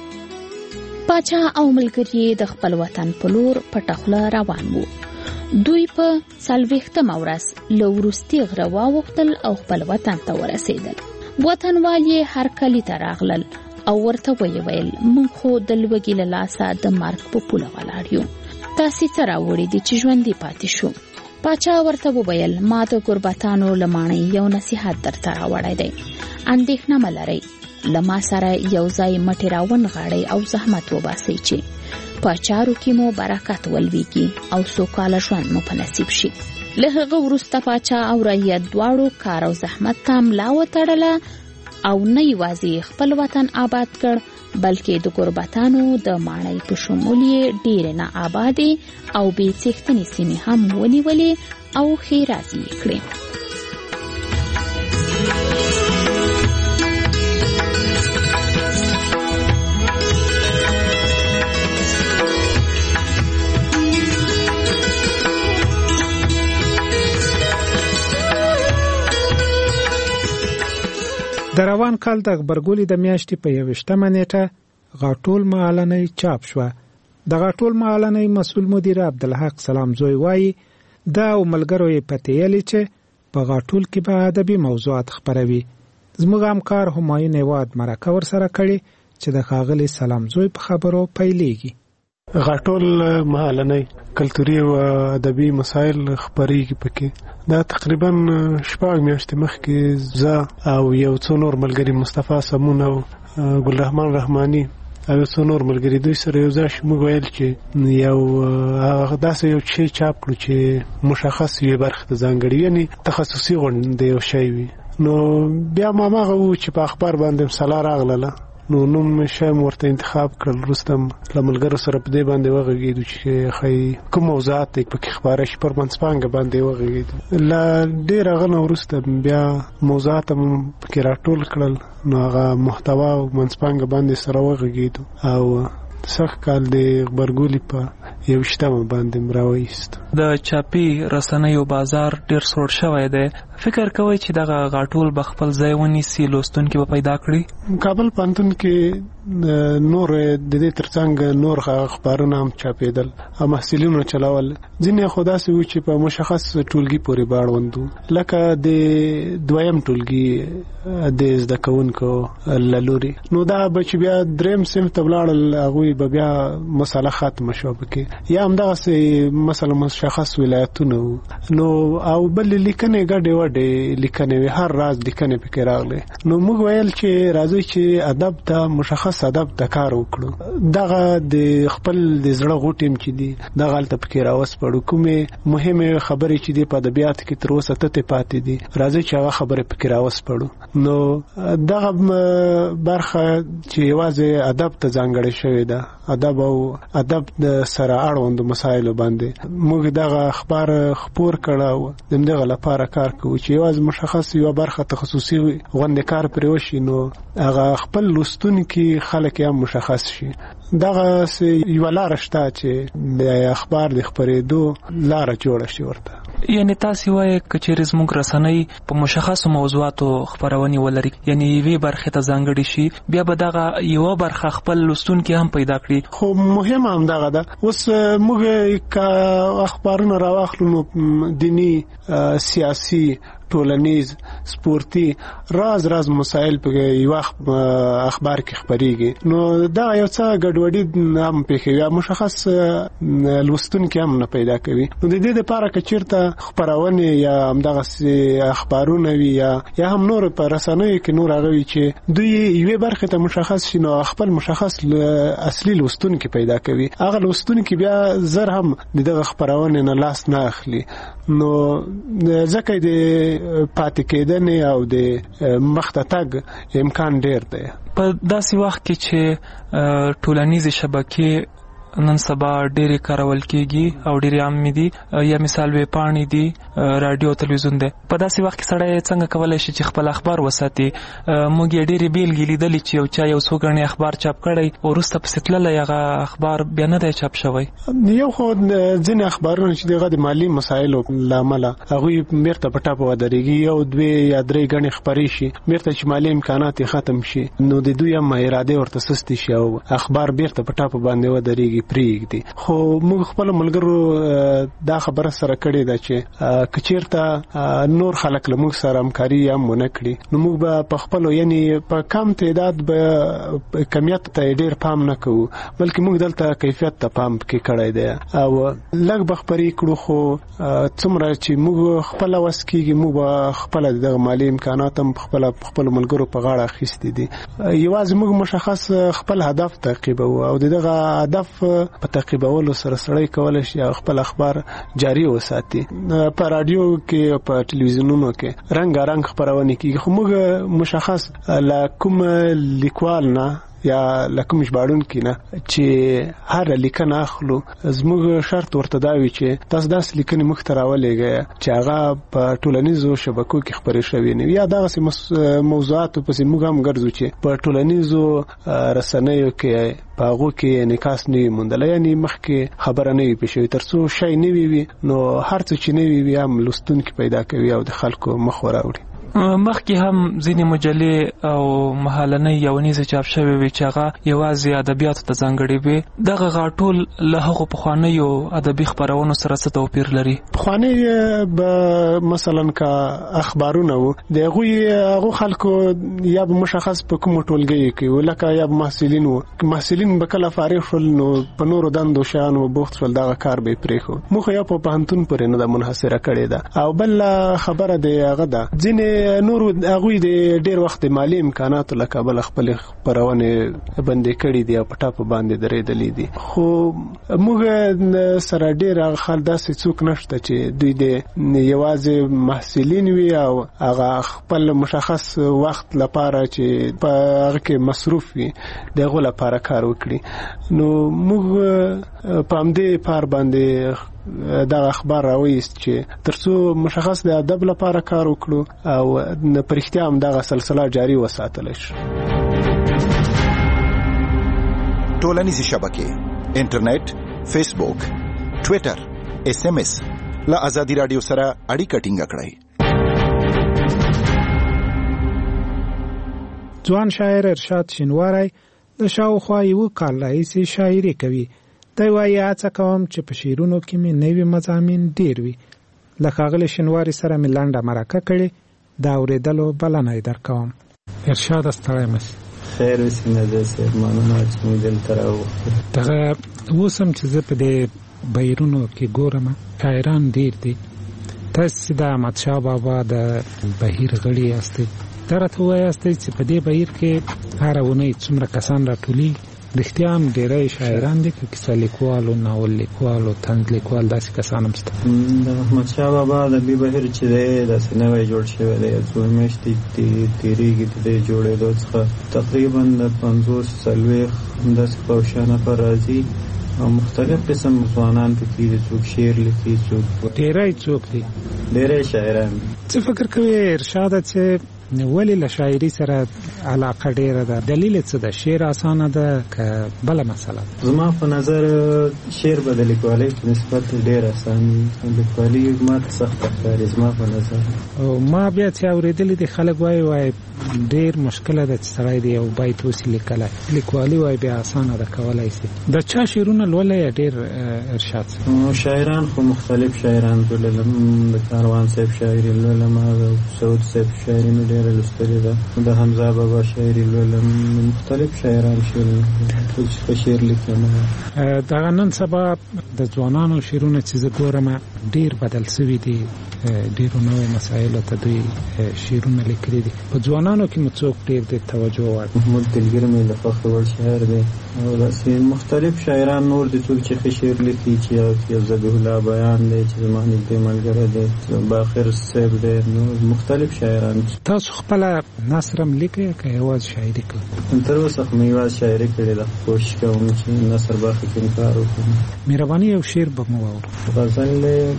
پاچا او ملګري د خپل وطن په لور پټه خوله روان وو. دوی په 40مه ورځ له وروستي غره واوښتل او خپل وطن ته ورسېدل. وطنوال یې هر کلي ته راغلل او ورته ویې ویل موږ خو د لوږې له لاسه د مرګ په پوله ولاړ یو، تاسې څه راوړي دي چې ژوندي پاتې شو؟ پاچا ورته وویل ما د ګربتانو له ماڼۍ یو نصیحت درته راوړی دی، اندېښنه مه لرئ، له ما سره یو ځای مټې راونغاړئ او زحمت وباسئ چې په چارو کې مو برکت ولويږي او سوکاله ژوند مو په نصیب شي. له هغه وروسته پاچا او رعیت دواړو کار او زحمت ته ملا وتړله او نه یوازې خپل وطن آباد کړ بلکې د غربتانو د ماڼۍ په شمول یې ډېرې نه آبادې او بې څښتنې سیمې هم ونیولې او ښېرازي یې کړې. د روان کال د غبرګولي د میاشتې په 21مه نیټه غاټول معلنۍ چاپ شوه. د غاټول معلنۍ مسؤل مدیر عبدالحق سلامزوی وایي دا او ملګرو یې پتیلې چې په غاټول کې به ادبي موضوعات خپروي. زموږ همکار همایون هیواد مرکه ورسره کړې چې د ښاغلي سلامزوی په خبرو پیلېږي. غاټول معلنۍ کلتوري او ادبي مسایل خپرېږي پکې. دا تقریبا 6 میاشتې مخکې زه او یو څو نور ملګري مصطفی سمون او ګلرحمان رحماني او یو څو نور ملګري دوی سره یو ځای موږ ویل چې یو داسې یو شی چاپ کړو چې مشخص یوې برخې ته ځانګړي یعنی تخصصي غونډه یو شی وي. نو بیا ما هغه و چې په اخبار باندې مسله راغله نو نوم شایم ورته انتخاب کړل. رستم له ملګرو سره په دې باندې وغږېدو چې خی کوم موضوعات پکې خبره شي پر منځپانګه باندې وغږېدو. له ډېر هغه نه وروسته بیا موضوعات هم پکې راټول کړل نو هغه محتوا او منځپانګه باندې سره وغږېدو او سخت کال د غبرګولي په 21مه باندې راوایست. د چاپي رسنیو بازار ډیر سوړ شوی دی. فکر کوئ چې دغه غاټول به خپل ځای ونیسي لوستونکي به پیدا کړي؟ کابل پوهنتون کې نور د دې ترڅنګ نور خبرونه هم چاپېدل او محصلینو چلول. ځینې خو داسې وو چې په مشخص ټولګي پورې باړوندو لکه د دویم ټولګي د زده کوونکو لوري. نو دا به چې بیا دریم صنف ته ولاړل هغوی به بیا مسله ختمه شوه پکې یا همدغسې مثلا مشخص ولایتونه وو. نو او بل لیکنې ګډې وډې لیکنې وې هر راز لیکنې پکې راغلې. نو موږ ویل چې راځئ چې ادب ته مشخص ادب ته کار وکړو. دغه د خپل د زړه غوټیم چې دي دغه هلته پکې راوسپړو. کومې مهمې خبرې چې دي په ادبیاتو کې تر اوسه تتې پاتې دي راځئ چې هغه خبرې پکې راوسپړو. نو دغه برخه چې یوازې ادب ته ځانګړې شوې ده ادب او ادب د سره اړوندو مسایلو باندې موږ دغه اخبار خپور کړه د دغه لپاره کار کوو چې یوازې مشخص یو برخه تخصصي غونډه کار پرې وشي نو هغه خپل لوستونکي خلک هم مشخص شي. دغه یو لار شته چې د اخبار د خپرېدو لار جوړه شي ورته. یعنی تاسو وایي کچېرې زموږ رسنۍ په مشخصو موضوعاتو خپرونې ولري یعنی یوې برخې ته ځانګړې شي بیا به دغه یوه برخه خپل لوستونکي هم پیدا کړي. خو مهم هم دغه ده. اوس موږ که اخبارونه راواخلو نو دینی سیاسي ټولنیز سپورتي راز مسایل په یو اخبار کې خبريږي. نو دا یو څه ګډوډي هم پېښوي مشخص لوستونکي هم نه پیدا کوي. نو د دې لپاره که چیرته خبرونه یا همدغه اخبارونه وي یا هم نور په رسنیو کې نور هغه وي چې دوی یوې برخې ته مشخص شي نو خپل مشخص اصلي لوستونکي پیدا کوي. هغه لوستونکي بیا زر هم دغه خبرونه نه لاس نه اخلي. نو ځکه د پاتې کېدنې او د مخته تګ امکان ډېر دی. په داسې وخت کې چې ټولنیزې شبکې نن سبا ډېرې کارول کېږي او ډېرې عامې دي یا مثال ویبپاڼې دي رادیو تلویزیون دی په داسې وخت کې سړی څنګه کولی شي چې خپل اخبار وساتي؟ موږ یې ډېرې بیلګې لیدلې چې یو چا یو څو ګڼې اخبار چاپ کړی وروسته پسې تللی هغه اخبار بیا نه دی چاپ شوی. یو خو ځینې اخبارونه چې دغه د مالي مسایلو له امله هغوی بېرته په ټاپه ودرېږي یو دوې یا درې ګڼې خپرې شي بېرته چې مالي امکانات یې ختم شي نو د دوی هم ارادې ورته سستې شي او اخبار بېرته په ټاپه باندې ودرېږي پریږدي. خو موږ خپل ملګرو دا خبره سره کړې ده چې که چیرته نور خلک له موږ سره همکاري هم ونه کړي نو موږ به په خپلو یعنی په کم تعداد به کمیت ته ډېر پام نه کوو بلکې موږ دلته کیفیت ته پام کې کړی دی او لږ به خپرې کړو خو څومره چې موږ خپله وس کېږي موږ به خپله دغه مالي امکانات هم خپلو ملګرو په غاړه اخیستي دي. یوازې موږ مشخص خپل هدف تعقیبوو او دغه هدف په تعقیبولو سره سړی کولای شي خپل اخبار جاری وساتي. په رادیو کې او په ټلویزیونونو کې رنګارنګ خبرونه کیږي، خو موږ مشخص لا کوم لیکوال نه یا لکه مشباړون کې نه چې هر لیکنه اخلو، زموږ شرط ورته دا وي چې تاسو داس لیکنې مخ ته راولېږئ چې هغه په ټولنیزو شبکو کې خبرې شوي نه وي، یا دغسې موضوعاتو پسې موږ هم ګرځو چې په ټولنیزو رسنیو کې په هغو کې انعکاس نه وي موندلی، یعنې مخکې خبره نه وي پېښ شوې. تر څو شی نوي وي نو هر څه چې نوي وي هم لوستونکي پیدا کوي او د خلکو مخ وراوړي. مخکې هم ځینې مجلې او مهالنۍ یونیزې چاپ شوې وي چې هغه یوازې ادبیاتو ته ځانګړې وي. دغه غاټول له هغو پخوانیو ادبي خپرونو سره څه توپیر لري؟ پخواني به مثلا که اخبارونه وو، د هغو خلکو یا به مشخص په کومو ټولګیو کې وو، لکه یا به محصلین وو. محصلین به کله فارغ شول نو په نورو دندو شیانو بوخت شول، دغه کار به یې پرېښود. موږ خو یا په پوهنتون پورې نه ده منحصره کړې ده. او بل خبره د هغه ده، ځینې نورو هغوی د ډېر وخت د مالي امکاناتو له کبله خپلې خپرونې بندې کړي دي او په ټاپو باندې درېدلي دي. خو موږ سره ډېر هغه خلک داسې څوک نشته چې دوی د یوازې محصلین وي او هغه خپل مشخص وخت لپاره چې په هغه کې مصروف وي د هغو لپاره کار وکړي. نو موږ په همدې پار باندې دا اخبار راوېست چې ترڅو مشخص د ادب لپاره کار وکړو او په رښتیا هم دغه سلسله جاری وساتلی شي. ټولنیزې شبکې، انټرنیټ، فیسبوک، ټویټر، SMS له ازادي رادیو سره اړیکه ټینګه کړئ. ځوان شاعر ارشاد شینواری د شاوخوا یو کال راهیسې شاعري کوي. دی وایي هڅه کوم چې په شعرونو کې مې نوي مضامین ډېر وي. له ښاغلي شینواري سره مې لنډه مرکه کړې، د اورېدلو بلنه یې درکوم. ارشاد ستړی مشي. خیر اوسې نظر صاحب، مننه چې موږ دلته راوغوښتل. دغه اوس هم چې زه په دې بهیرونو کې ګورم شاعران ډېر دي. تاسې د احمدشاه بابا د بهیر غړي یاستئ. دا راته ووایاستئ چې په دې بهیر کې هره اونۍ څومره کسان راټولېږي؟ رښتیا هم ډېری شاعران دي که کیسه لیکوال او ناول لیکوال او طنز لیکوال داسې کسان هم شته؟ د احمدشاه بابا ادبي بهیر چې دی داسې نوی جوړ شوی دی، څو میاشتې تېرېږي د دې جوړېدو څخه. تقریبا د 50-40 همداسې پوشیان نفر راځي او مختلف قسم ځوانان پکې دي، څوک شعر لیکي، څوک څوک دي، ډېری شاعران دي. څه فکر کوي ارشاده چې ولې له شاعري سره علاقه ډېره ده؟ دلیل څه ده؟ شعر اسانه ده که بله مسله ده؟ زما په نظر شعر به د لیکوالۍ په نسبت ډېر اسان وي، لیکوالي ما ته سخته ښکاري زما په نظر. او ما بیا چې اورېدلي دي خلک وایي ډېر مشکله ده چې سړی د یو بیت اوسي لیکلی، لیکوالي وایي بیا اسانه ده کولی شي. د چا شعرونه لولئ ډېر ارشاد صاحب؟ شاعران خو مختلف شاعران لولم، د کاروان صاحب شاعري لولم، د سعود صاحب شاعري مې ډېره لوستلې ده، د حمزه بابا شاعري لولم، مختلف شاعران شعر لیکم. دغه نن سبا د ځوانانو شعرونه چې زه ګورم ډېر بدل شوي دي، ډېرو نوو مسایلو ته دوی شعرونه لیکلي دي. په ځوانانو کې مو څوک ډېر د توجه وړ؟ محمود دلګیر مې د فخر وړ شاعر دی، او داسې مختلف شاعران نور دي څوک چې ښه شعر لیکي، چې یو ذبیح الله بیان دی چې زما نږدې ملګری دی، باخر صاحب دی، نور مختلف شاعران. تاسو خپله نثر هم لیکئ که یوازې شاعري کوئ؟ تر اوسه خو مې یوازې شاعري کړې ده، کوشش کوم چې نثر برخه کې کار وکړم. مهرباني یو شعر به مو واورو. غزل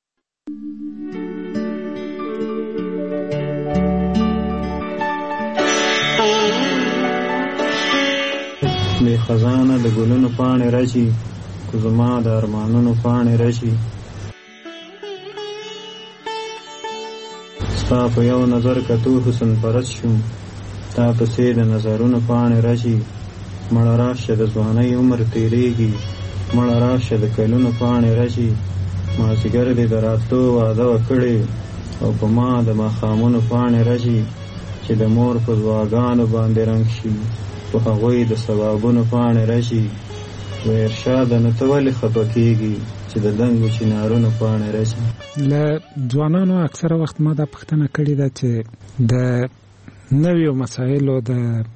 بې خزانه د ګلونو پاڼې راشي، که زما د ارمانونو پاڼې راشي، ستا په یو نظر کتو حسن پرست شوم، تا پسې د نظرونو پاڼې راشي. مړه راشه د ځوانۍ عمر تېرېږي، مړه راشه د کلونو پاڼې راشي. مازدیګر دې د راتلو وعده وکړې او په ما د ماښامونو پاڼې راشي، چې د مور په دعاګانو باندې رنګ شي، په هغوی د ثوابونو پاڼې راشي. و ارشاده نو ته ولې خفه کېږي چې د دنګو چنارونو پاڼې راشي؟ له ځوانانو اکثره وخت ما دا پوښتنه کړې ده چې د نویو مسایلو د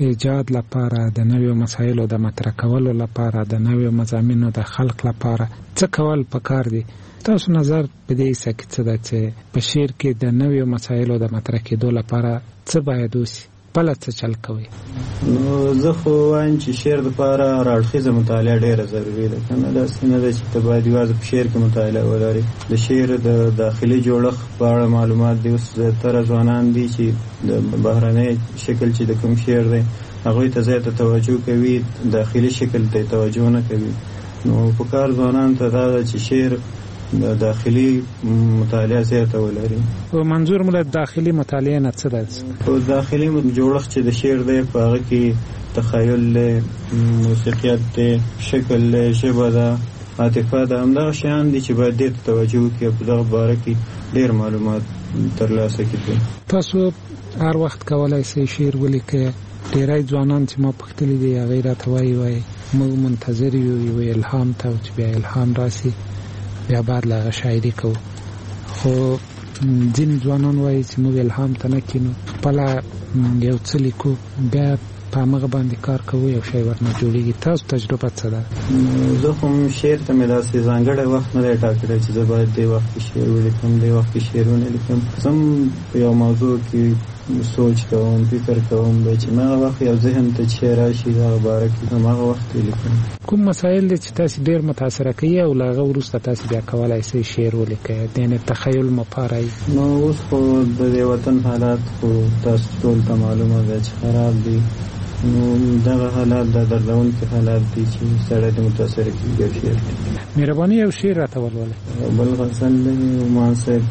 ایجاد لپاره، د نویو مسایلو د مطرح کولو لپاره، د نویو مضامینو د خلق لپاره څه کول پکار دي؟ تاسو نظر په دې څه کې څه ده چې په شعر کې د نویو مسایلو د مطرح کېدو لپاره څه باید وشي؟ بله څه چل کوي؟ نو زه خو وایم چې شعر دپاره راړخیزه مطالعه ډېره ضروري ده، که نه داسې نه ده چې ته باید یوازې په شعر کې مطالعه ولرې. د شعر د داخلي جوړښت په اړه معلومات دي. اوس زیاتره ځوانان دي چې د بهرنی شکل چې د کوم شعر دی هغوی ته زیاته توجه کوي، داخلي شکل ته توجه نه کوي. نو په کار ځوانان ته دا ده چې شعر داخلي مطالعه زیاته ولري. او منظور مو د داخلي مطالعه نه څه ده؟ په داخلي جوړښت چې د شعر دی په هغه کې تخیل دی، موسیقیت دی، شکل دی، ژبه ده، عاطفه ده، همدغه شیان دي چې باید دې ته توجه وکړي او په دغه باره کې ډېر معلومات ترلاسه کړي. تاسو هر وخت کولای شئ شعر ولیکئ. ډېری ځوانان چې ما پوښتلي دي هغوی راته وایي موږ منتظر یو الهام ته، چې بیا الهام راسي بیا بعد له هغه شاعري کوو. خو ځینې ځوانان وایي چې موږ الهام ته نه کینو، خپله یو څه لیکو بیا په همغه باندې کار کوو، یو شی ورنه جوړېږي. تاسو تجربه څه ده؟ زه خو شعر ته مې داسې ځانګړی وخت نه دی ټاکلی چې زه باید دې وخت کې شعر ولیکم، دې وخت کې شعر ونه لیکم. زه هم په یو موضوع کې سوچ کوم، فکر کوم چې هغه وخت یو ذهن ته چې راشي دغه باره کې هماغه وخت لیکم. کوم مسایل دي چې تاسو ډېر متاثره کوي او له هغه وروسته تاسو بیا کولای شئ شعر ولیکئ؟ یعنې تخیل مو پاروي. نو اوس خو د دې وطن حالات خو تاسو ټول ته معلومه ده چې خراب دي. نو دغه حالات د دردونکي حالات دي چې سړی د متاثره کېږي شعر. مهرباني یو شعر راته ولولئ. بل غزل دی عمان صاحب: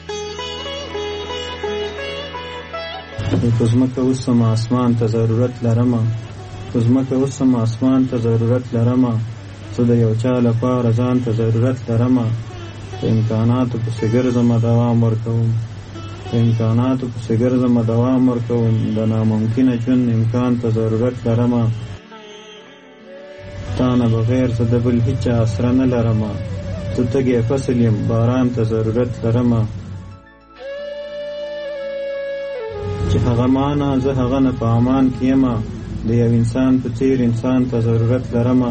په ځمکه اوسم اسمان ته ضرورت لرمه، په ځمکه اوسم اسمان ته ضرورت لرمه، زه د یو چا لپاره ځان ته ضرورت لرمه، په امکاناتو پسې ګرځمه دوام ورکوم، په امکاناتو پسې ګرځمه دوام ورکوم، د ناممکنه ژوند امکان ته ضرورت لرمه، تا نه بغیر زه د بل هیچ اسره نه لرمه، زه تږی فصل یم باران ته ضرورت لرمه، چې هغه مانا زه هغه نه په امان کې یمه، د یو انسان په څیر انسان ته ضرورت لرمه،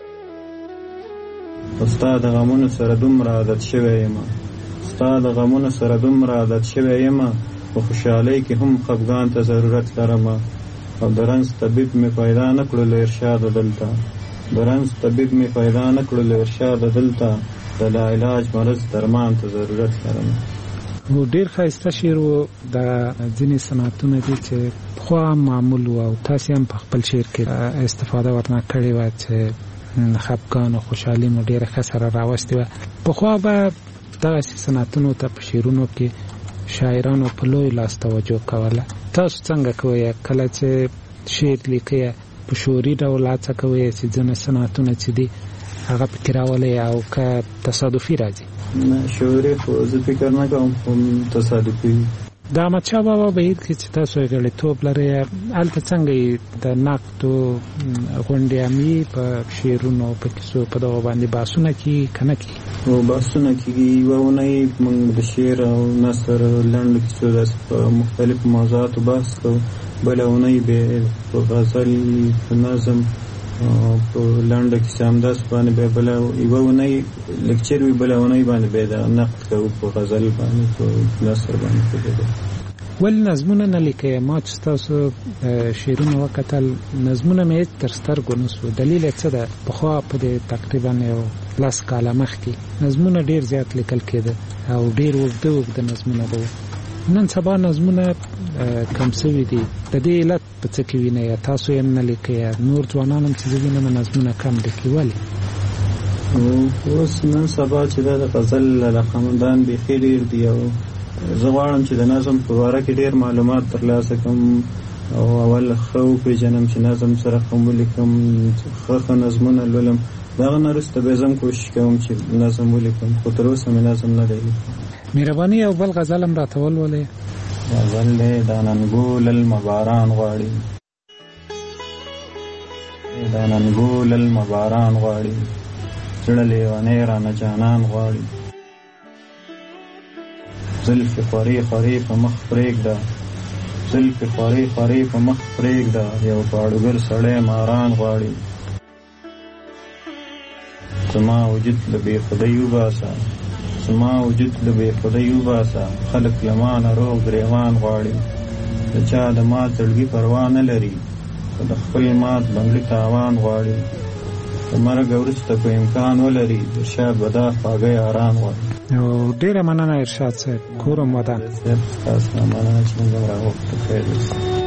ستا د غمونو سره دومره عادت شوی یمه، ستا د غمونو سره دومره عادت شوی یمه، په خوشحالۍ کې هم خفګان ته ضرورت لرمه، او د رنځ طبیب مې پیدا نه کړو له ارشاده دلته، د رنځ طبیب مې پیدا نه کړو له ارشاده دلته، د لاعلاج مرض درمان ته ضرورت لرمه. نو ډېر ښایسته شعر و. دا ځینې صنعتونه دي چې پخوا معمول و او تاسې هم په خپل شعر کې استفاده ورنه کړې وه چې خفګان او خوشحالي مو ډېره ښه سره راوستې وه. پخوا به دغسې صنعتونو ته په شعرونو کې شاعرانو په لوی لاس توجه کوله. تاسو څنګه کوئ کله چې شعر لیکئ؟ په شعوري ډول هڅه کوئ چې ځینې صنعتونه چې دي هغه پکې راولئ او که تصادفي راځي؟ نه، شعوري خو زه فکر نه کوم، خو تصادفي. د احمدشاه بابا بهیر کې چې تاسو یې غړیتوب لرئ، هلته څنګه د نقدو غونډې هم په شعرونو په کیسو په دغو باندې بحثونه کېږي که نه کېږي؟ او بحثونه کېږي. یوه اونۍ موږ د شعر او نثر لنډو کیسو داسې په مختلفو موضوعاتو بحث کوو، بله اونۍ بیا په غزل، په نظم، په لنډه کیسه همداسې باندې بیا بله یوه اونۍ لیکچر وي، بله اونۍ باندې بیا د نقد کوو په غزل باندې، په نثر باندې. ولې نظمونه نه لیکئ؟ ما چې ستاسو شعرونه وکتل نظمونه مې هېڅ تر سترګو نه سو. دلیل یې څه ده؟ پخوا په دې تقریبا یو 10 کاله مخکې نظمونه ډېر زیات لیکل کېده او ډېر اوږده اوږده نظمونه به وو. نن سبا نظمونه کم سوي دي. د دې علت په څه کې وینئ؟ تاسو یې نه لیکئ، نور ځوانان هم چې زه وینم نظمونه کم لیکي. ولې؟ اوس نن سبا چې دا د غزل علاقمندان بیخي ډېر دي او زه غواړم چې د نظم په باره کې ډېر معلومات ترلاسه کړم او اول ښه وپېژنم چې نظم سره ښه ولیکم، ښه نظمونه لولم، دغه نه وروسته بیا زه هم کوشش کوم چې نظم ولیکم، خو تر اوسه مې نظم نه دی لیکلی. مهرباني یو بل غزل هم راته ولولئ. غزل دی: دا ننګول المباران غواړي، دا ننګول المباران غواړي، زړه لیونی رانه جانان غواړي، زلفې خورې خورې په مخ پرېږده، دل کې خوري خوري په مخ پرېږده یو پاړوګر سړی ماران غواړي زما وجود له بې خدۍ وباسه زما وجود له بې خدۍ وباسه خلک له مانه روغ ګرېوان غواړي د چا د مات زړګي پروا نه لري خو د خپل مات بنګړي تاوان غواړي د مرګ وروسته په امکان ولري ارشاد به دا خواږه یاران غواړي ډېره مننه ارشاد صاحب کورم ودان تاسو نه مننه چې موږ راوخته خیر